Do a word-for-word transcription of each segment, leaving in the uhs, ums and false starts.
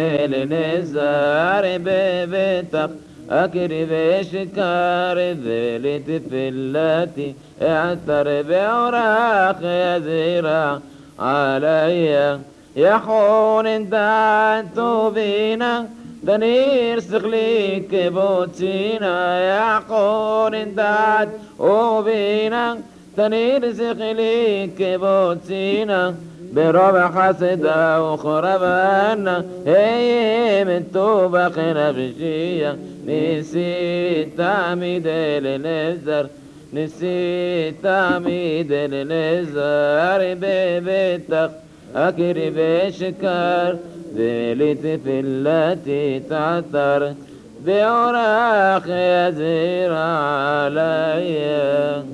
لنزار ببتق أكري بشكار ذلت في التي اعتر بعراق يزيرا علي يحون دعت بينا دنير سخليك بوتينا يحون دعت بينا دنير سخليك بوتينا بربع حسدا وخربانا هي من توبخ نفسية نسيت تعميد للنزر نسيت تعميد للنزر ببتق أكري بشكار ذلت في التي تعثر بعراق يزير عليا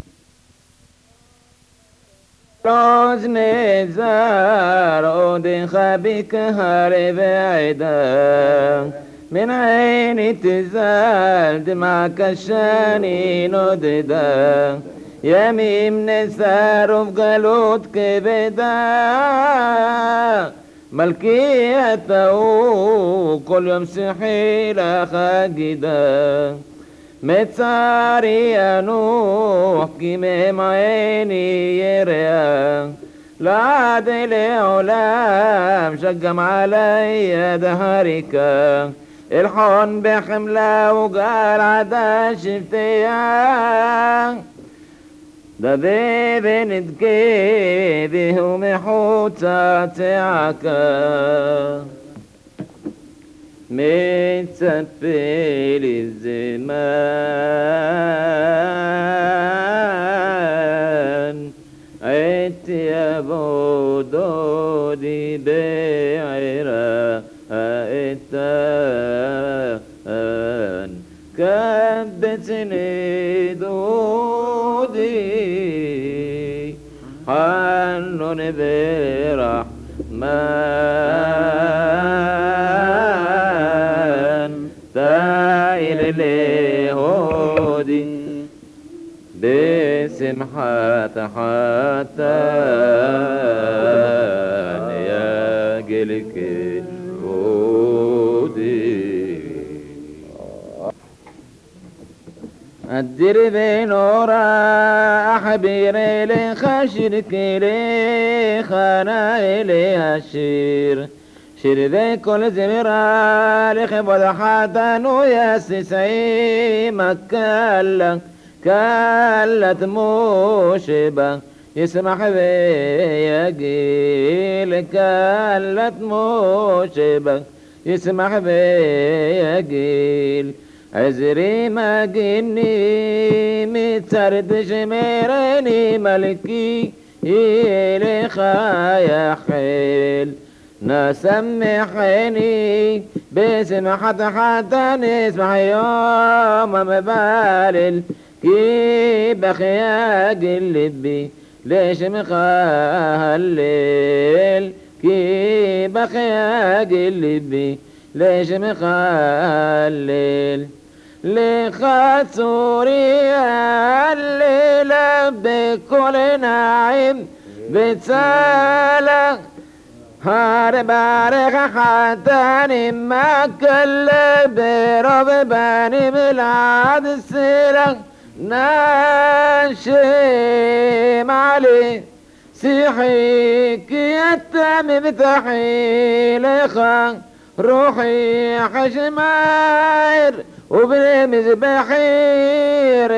روز نزار ودخ بك هارب عدا من عين تزال دمعك الشاني نددا يميم نسار بقلوت كبدا ملكيته كل يوم سحيل خاقدا متساري يا نوح كيمم عيني يريا لا عادل علام شقم علي دهرك الحون بحمله وقال عدا شفتيا ده ذي بنت كيذي ومحوطة تعكا متسفل الزمان عدت يا بودودي بعرا التان كبتني دودي حنون برحمن تايل لهودي بسمحة حتى يا قلك ودي الدرب نورا أحبيري لخشرك لي خانا إلي الشير شير ذي كل زمرا لخبض حتى وياسسعي مكالك كالت موشبة يسمح بي يقيل كالت موشبة يسمح بي يقيل عزري ما قني مترد شميرني ملكي إلي خايا حيل نسمحني بسمحة حتى نسمح يوم مبالل كي بخياق اللبي ليش مخلل كي بخياق اللبي ليش مخلل لخسوريا الليلة بكل نعيم بتسالة هارب بارخ حتى ما كل برب باني بلاد السيرة ناشم علي سيحيك يتم بتحيل خان روحي حشماير وبرمز بحير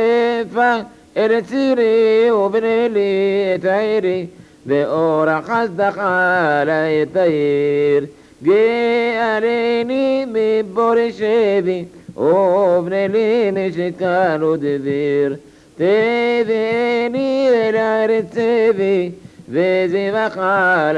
فارتيري وبرلي تايري بأورا خصدق على يطير جي عليني ببورشيبي وبنلي مشكال ودذير تذيني العرتبي بزي بقال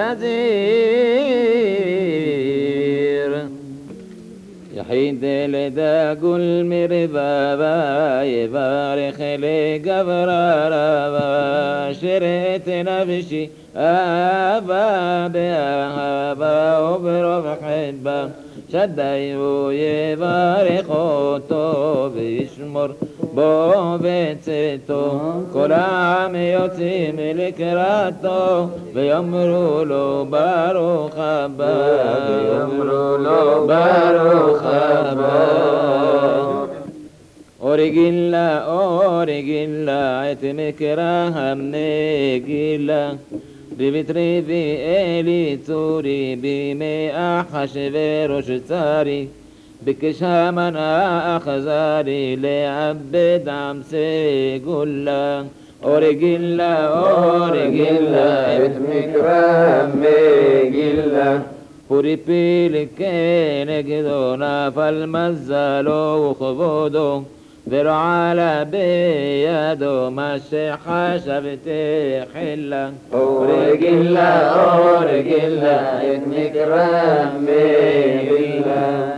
يزير يحيد لدى كل مربابا يبارخ لي قبرارا شريت نفسي أبا بأهابا وبرب حبا شدي يبارخ طوب يشمر בו בצאתו, כל העם יוצאים לקראתו, ויאמרו לו ברוך הבא, ויאמרו לו ברוך הבא. אוריגילה, אוריגילה, את מקרא המנגילה, ריבית ריבי אלי צורי, בימי אחשוורוש צרי, ביקש המן האכזרי לעבד עם סגולה. אוריגילה, אוריגילה, את מקרא המגילה, פורי פילי כנגדו, נפל מזלו וכבודו, ולא עלה בידו מה שחשב תחילה. אוריגילה, אוריגילה, את מקרא מגילה.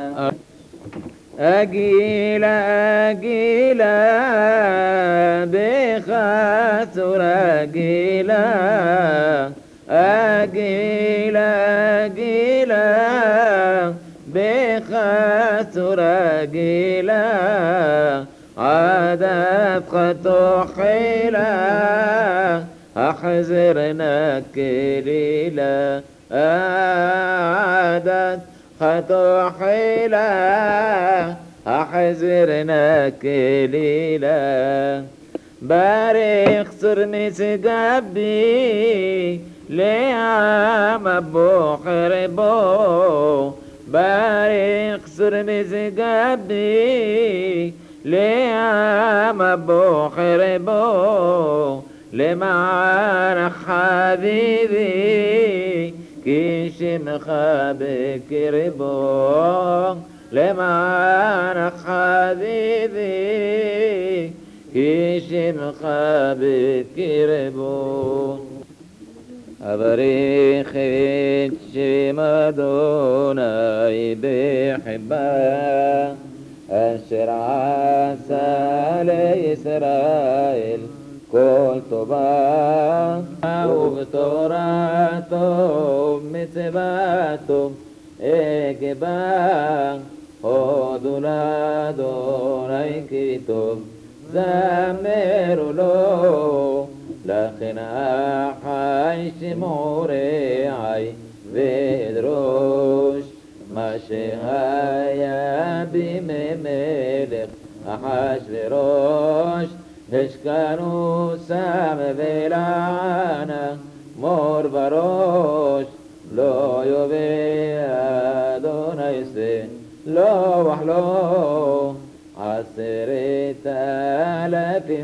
אגילה, אגילה, בחצור אגילה, אגילה, אגילה, בחצור אגילה, עדתך תאכלה, החזרנה כלילה, עדתך תאכלה, החזרנה כלילה. ברך צור משגבי, לעם הבוחר בו, ברך צור משגבי, לעם הבוחר בו, למען חביבי, כי שמך בקרבו, למען חביבי, כי שמך בקרבו. אברך את שם אדוני בחיבה, אשר עשה לישראל כל טובה, ובתורתו מצוותו אקבע, הודו לאדוני כי טוב, זמרו לו, לכן אחי שמעו רעי ואדרוש, מה שהיה בימי מלך אחשוורוש, השקנו שם ולענה מור בראש, לא יובל אדוני זה, לא וחלו, עשרת אלפים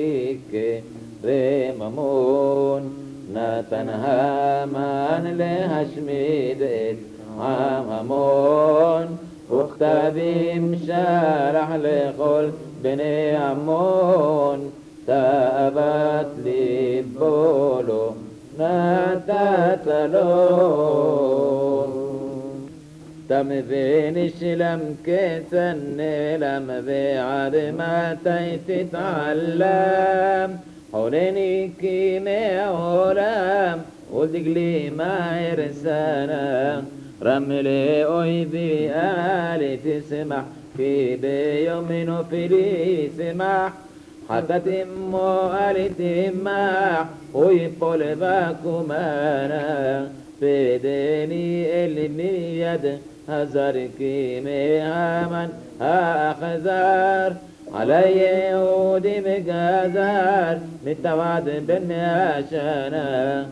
כרממון, נתן המן להשמיד את עם עמון, וכתבים שלח לכל בני עמון, תאוות ליבו לו נתת לו. תם ונשלם כצן נעלם, ועד מתי תתעלם, חונני כי מעולם, ודגלי מהר סנה, רמלי אויבי אל תשמח, כי ביום נופלי שמח, חטאתי אמו אל תמח, ויפול בקומנה, פדני אל מיד הזר, כי מהמן האכזר, עלי יהודי מגזר, מתועד בן השנה.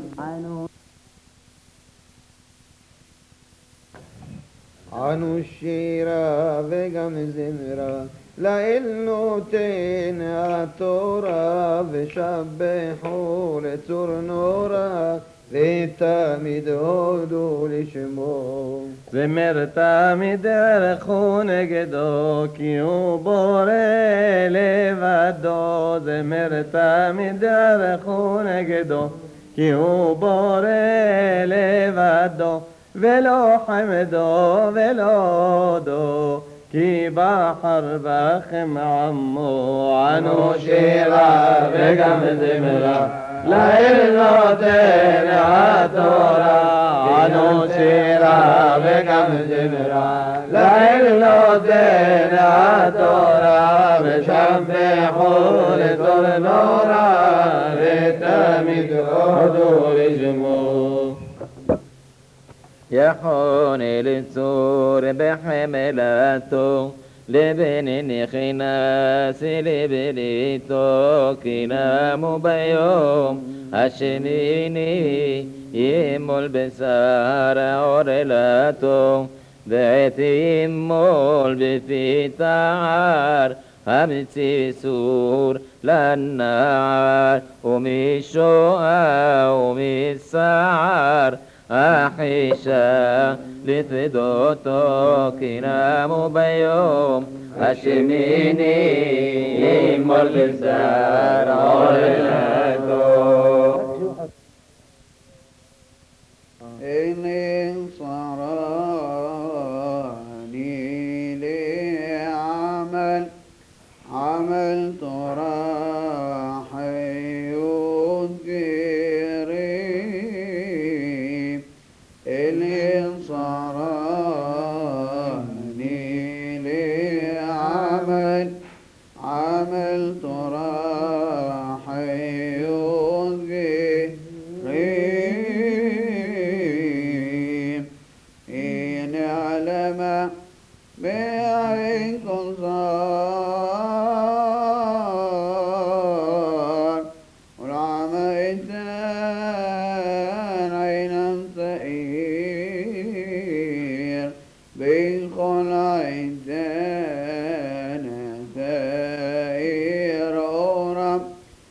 ענו שירה וגם זמרה, לאל נותן התורה, ושבחו לצור נורא, ותמיד הודו לשמו. זמר תמיד ערכו נגדו, כי הוא בורא לבדו. זמר תמיד ערכו נגדו, כי הוא בורא לבדו. ולא חמדו ולא הודו, כי בחר בכם עמו. ענו שירה וגם זמרה, לאל נותן התורה. ענו שירה וגם זמרה, לאל נותן התורה. ושבחו يحون للسور بحملته لبن خناس لبليتو كلام بيوم الشنيني يم البسار عرلاتو بعت يمول بفتار همسي سور للنار ومشوها ومسعار أحيشا لثدوتو كلام بيوم هشميني يمول بسار عرلاتو إن صراني لعمل عملت راح يذكري إن صراني لعمل عملت راح يذكري إن علم بعينكم صار والعميتان عينا سئير بالخل عيتان ثائر أورم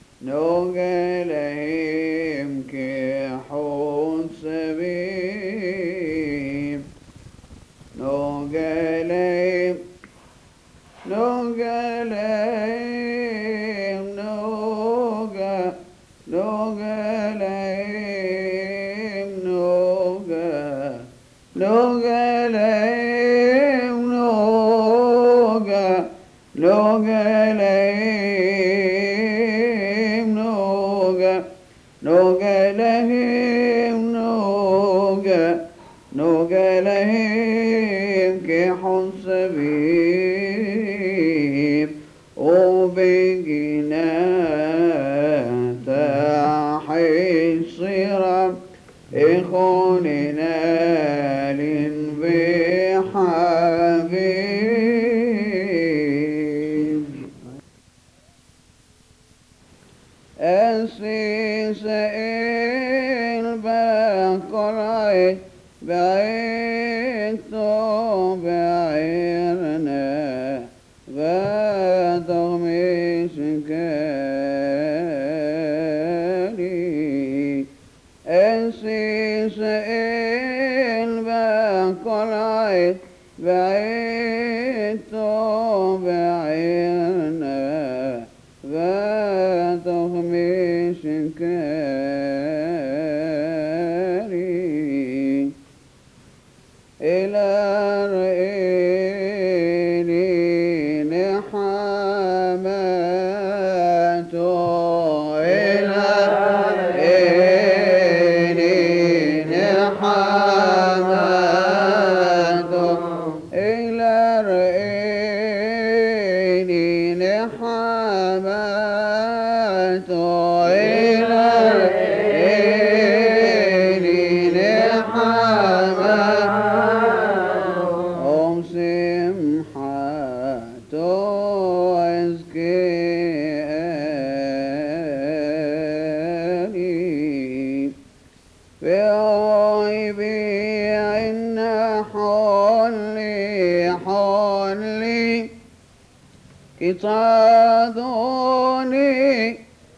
نوغلهم كحون سبيل نوغلهم نوغلهم نوغا نوغلهم نوغا نوغلهم نوغا نوغلهم نوغا نوغلهم نوغا نوغلهم كحون سبيب وبقنا تحيصرا إخوننا لنبحبيب أسيس البقرة بعيدتو بعيرنا غادر مسكالي أسيس البقرة بعيدتو بعيرنا غادر مسكالي إلى رئيني نحماته إلى رئيني نحماته إلى رئيني نحماته إلى رئيني نحماته أم سمحته أزكاني في عيبي عنا حولي حولي كتادوني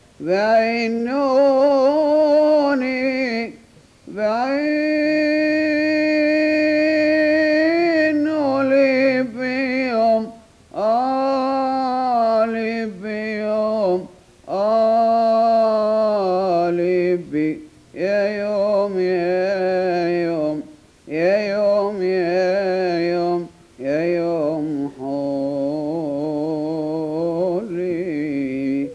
بعينوني بعينولي بيوم آلي بيوم آلي بي يا يوم يا يوم يا يوم يا يوم يا يوم حولي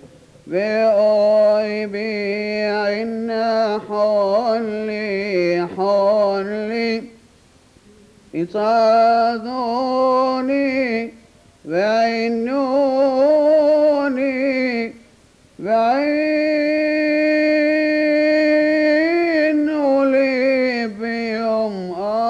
بأيبي عنا حولي حولي يصادوني بعينوني بعينولي بيوم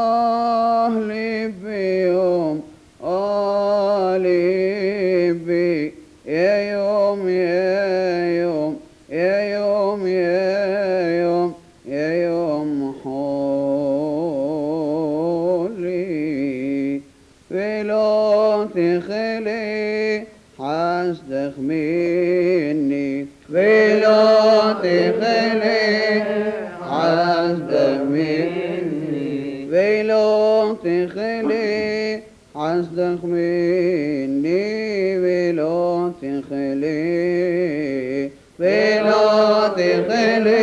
لبي يا يوم يا يوم يا يوم يا يوم يا يوم حولي ولا تخلي حسدك مني ولا تخلي حسدك مني ولا تخلي حسدك مني ولا تخلي ولا تخلي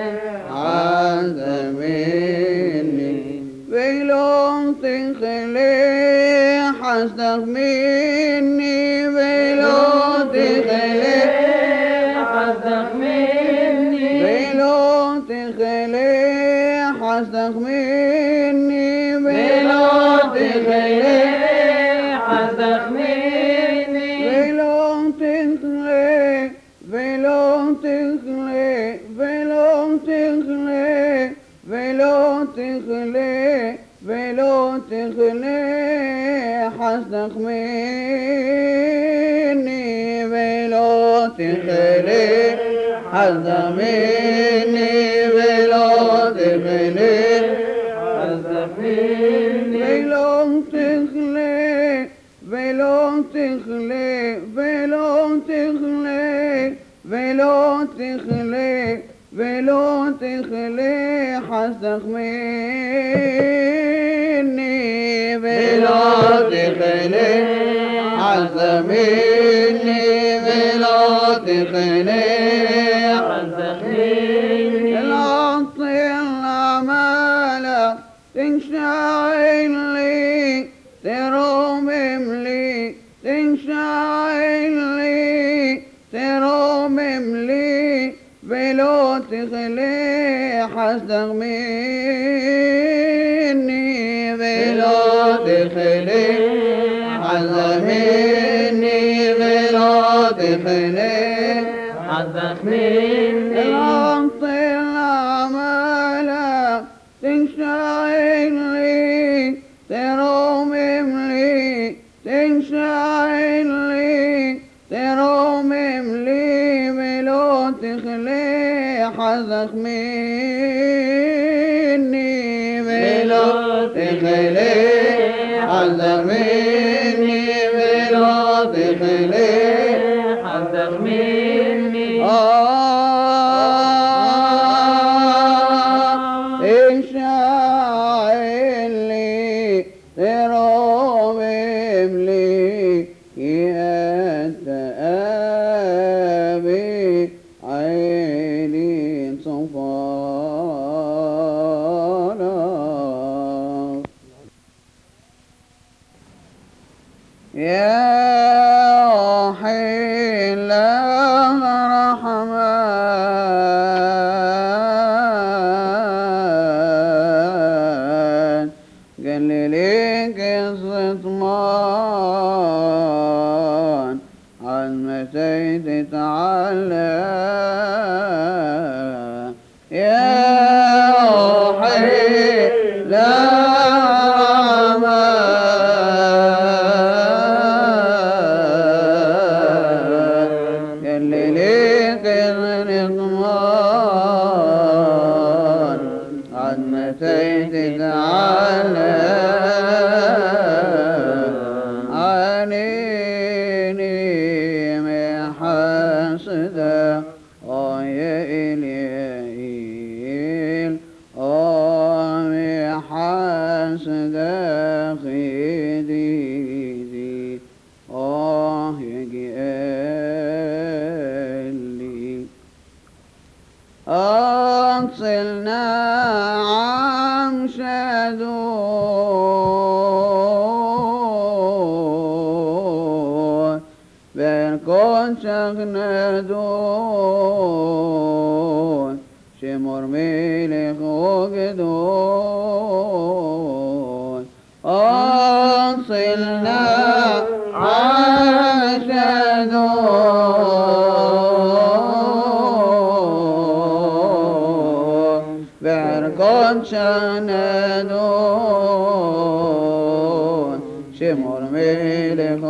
حسدك مني ولا تخلي حسدك مني ولا تخلي حسدك مني ولا تخلي حسدك مني ولا تخلي حسدك مني ولا تخلي ولا تخلي ولا تخلي ولا تخلي ولا تخلي حسدك مني ولا تخلي حسدك مني ولا تخلي حسدك مني ولا تخلي ولا تخلي ولا تخلي ولا تخلي ولا تخلي حسدك مني ولا تخلي حسدك مني ولا تخلي حسدك مني العطي الأعمال تنشعل لي ترمم لي تنشعل لي ترمم لي ولا تخلي حسدك مني ولا تخلي حسدك مني ولا تخلي حسدك مني العطي الأعمال تنشعل لي ترمم لي تنشعل لي ترمم لي ولا تخلي حسدك مني ولا تخلي حسدك مني ولا تخلي حسدك مني آه انشعل لي ترمم لي يا تآبي عيني صفانا يا حل الرحمن قللي قصة مان عن متى تتعلم يا حل الرحمن قللي قصة مان عن متى تتعلم عنيني محسدا يا إلهي محسدا خديدي آه يجئلي أقصلنا عن شدود بركون شغنا دون شمر ملك وقدون أقصلنا عن شدود بركون شغنا دون شمر ملك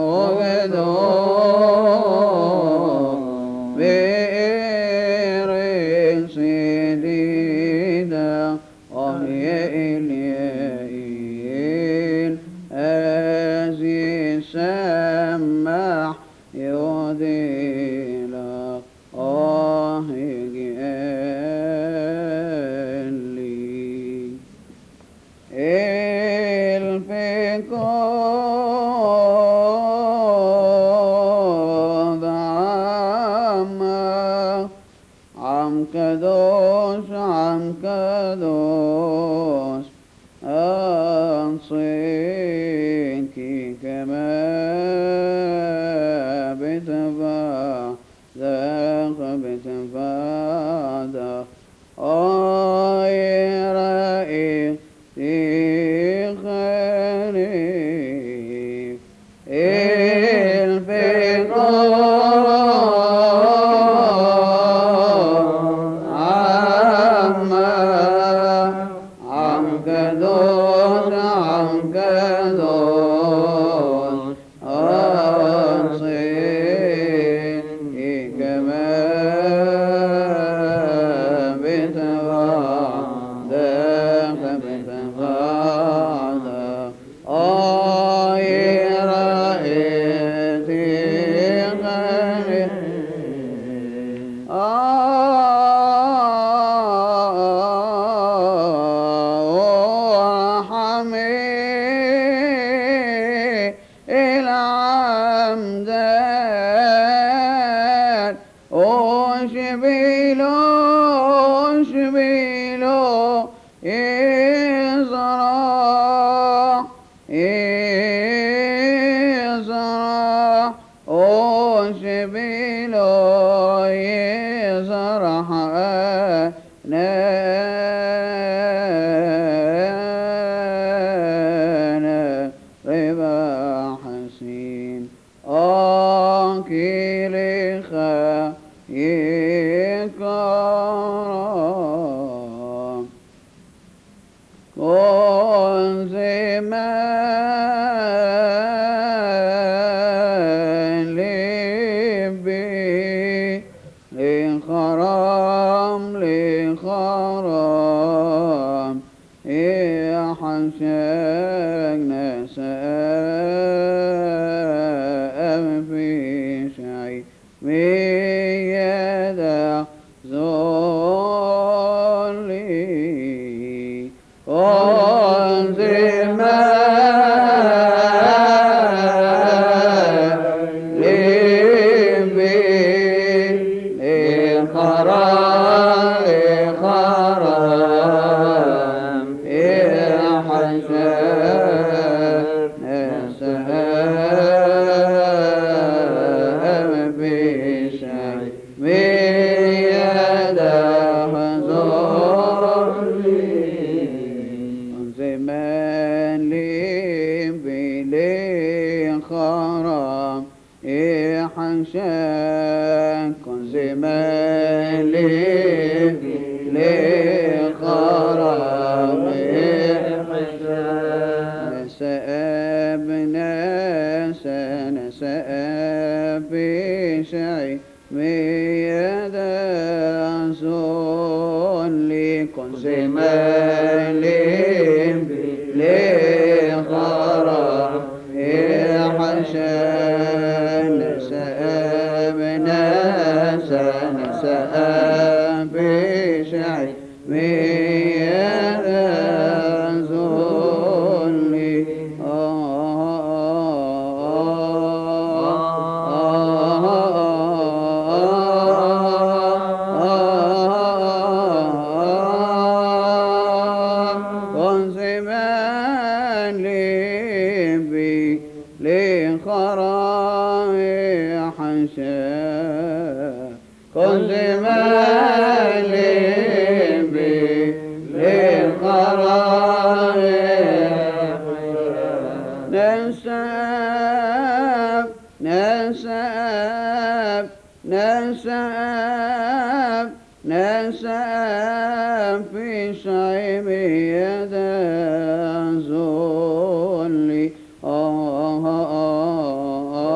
آه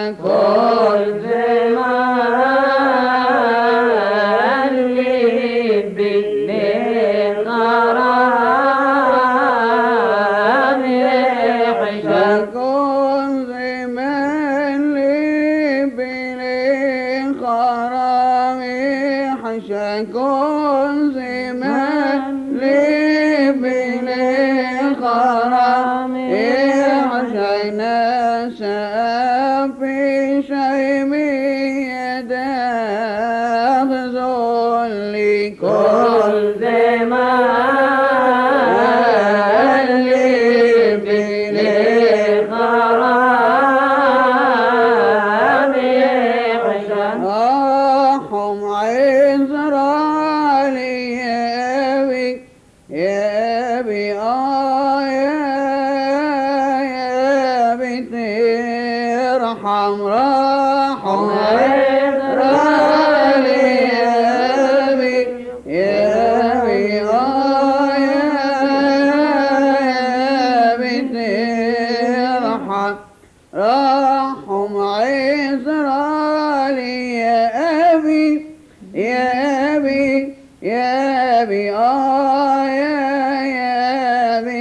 كل زمان لبي لغرام يحشى كل زمان لبي لغرام يحشى كل زمان لبي لغرام يحشى ناسا في شيمية داخل كل زمان لبي لغرام يحشى راحهم عزرائيل يا أبي يا أبي آه يا أبي ترحم راحهم عزرائيل يا أبي يا أبي آه يا أبي ترحم راحهم عزرائيل يا أبي يا أبي يا أبي آه يا يا أبي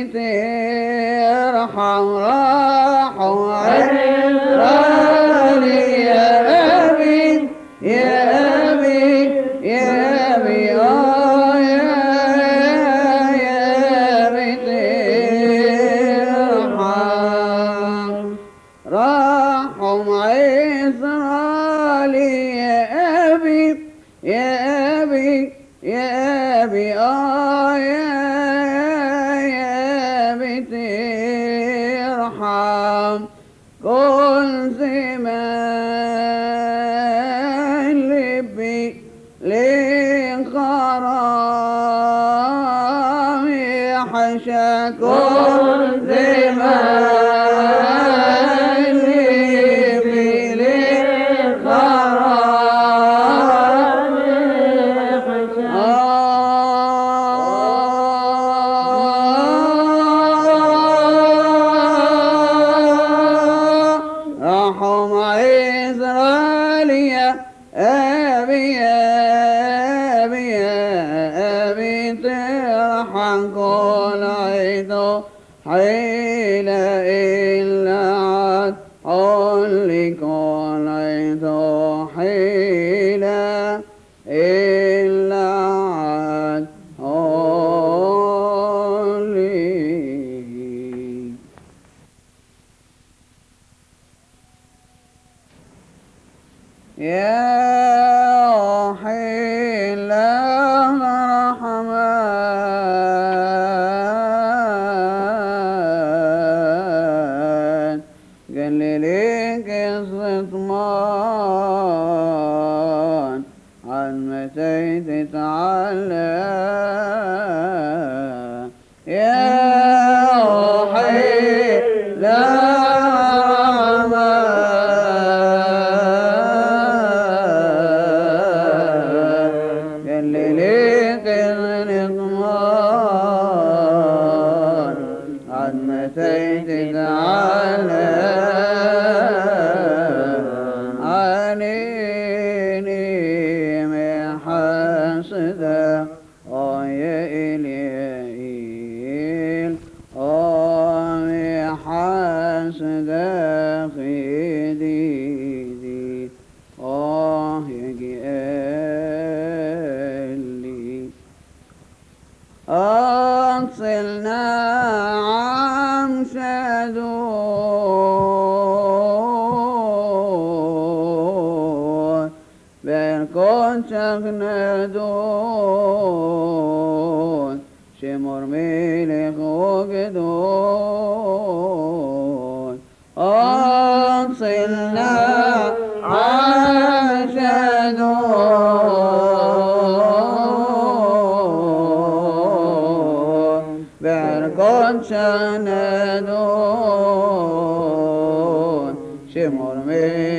ترحم راحوا عزرائيل يا أبي يا أبي يا أبي آه يا يا أبي ترحم راحوا عزرائيل يا أبي يا أبي يا أبي آه يا يا أبي ترحم كل زمان لبي لغرام يحشى كل زمان لبي لغرام راحوا عزرائيل يا أبي يا أبي يا أبي ترحم كل عيدو حيلة إلا عاد حولي كل عيدو حيلة إلا عاد حولي يا حيل الرحمن قال لي قصة مان عن متى تتعلم يا حيل عنيني محاسدة يا إليل محاسدة خديدي آه يجي لي أصلنا عم شدود بيركون شغندون شمر ميلك وقدون أصلنا عم شدود بيركون شغندون شمر ميلك